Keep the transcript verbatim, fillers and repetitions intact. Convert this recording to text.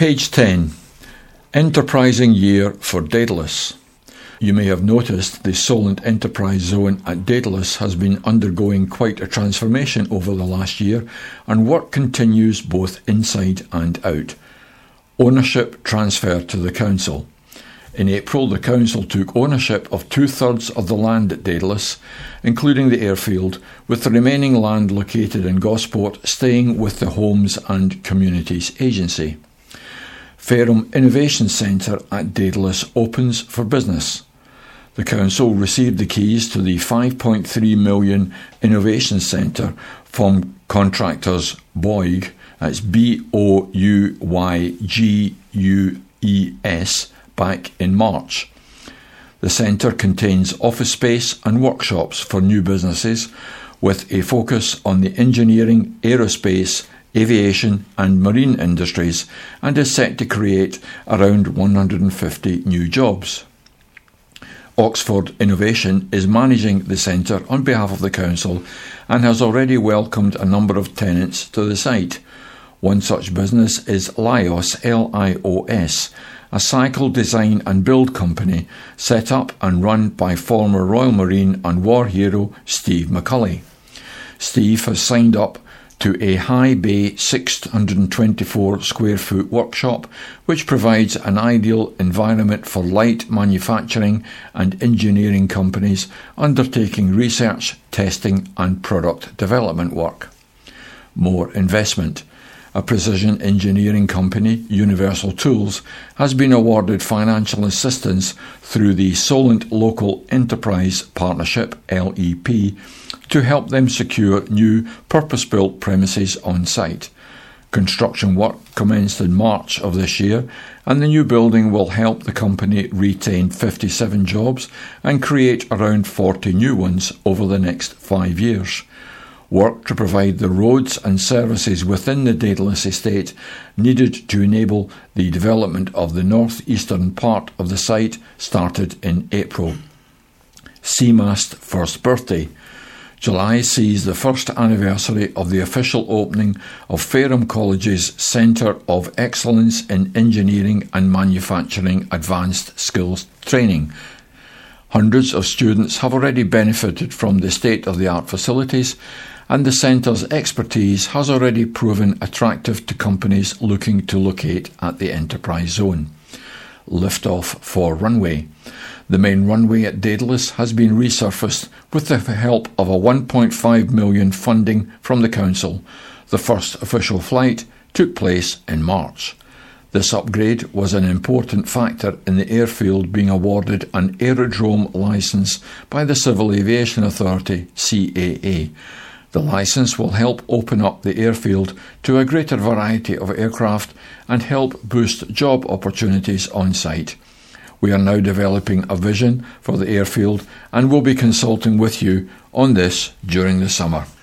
Page ten. Enterprising year for Daedalus. You may have noticed the Solent Enterprise Zone at Daedalus has been undergoing quite a transformation over the last year, and work continues both inside and out. Ownership transferred to the council. In April, the council took ownership of two-thirds of the land at Daedalus, including the airfield, with the remaining land located in Gosport staying with the Homes and Communities Agency. Fareham Innovation Centre at Daedalus opens for business. The council received the keys to the five point three million Innovation Centre from contractors Bouygues, that's B O U Y G U E S, back in March. The centre contains office space and workshops for new businesses, with a focus on the engineering, aerospace, aviation and marine industries, and is set to create around one hundred fifty new jobs. Oxford Innovation is managing the centre on behalf of the council and has already welcomed a number of tenants to the site. One such business is Lios, L I O S, a cycle design and build company set up and run by former Royal Marine and war hero Steve McCulley. Steve has signed up to a high bay six hundred twenty-four square foot workshop, which provides an ideal environment for light manufacturing and engineering companies undertaking research, testing and product development work. More investment. A precision engineering company, Universal Tools, has been awarded financial assistance through the Solent Local Enterprise Partnership, L E P, to help them secure new purpose-built premises on site. Construction work commenced in March of this year, and the new building will help the company retain fifty-seven jobs and create around forty new ones over the next five years. Work to provide the roads and services within the Daedalus estate needed to enable the development of the north-eastern part of the site started in April. Seamast First Birthday. July sees the first anniversary of the official opening of Fareham College's Centre of Excellence in Engineering and Manufacturing Advanced Skills Training. Hundreds of students have already benefited from the state-of-the-art facilities, and the centre's expertise has already proven attractive to companies looking to locate at the Enterprise Zone. Liftoff for runway. The main runway at Daedalus has been resurfaced with the help of a one point five million pounds funding from the council. The first official flight took place in March. This upgrade was an important factor in the airfield being awarded an aerodrome licence by the Civil Aviation Authority, C A A. The licence will help open up the airfield to a greater variety of aircraft and help boost job opportunities on site. We are now developing a vision for the airfield and will be consulting with you on this during the summer.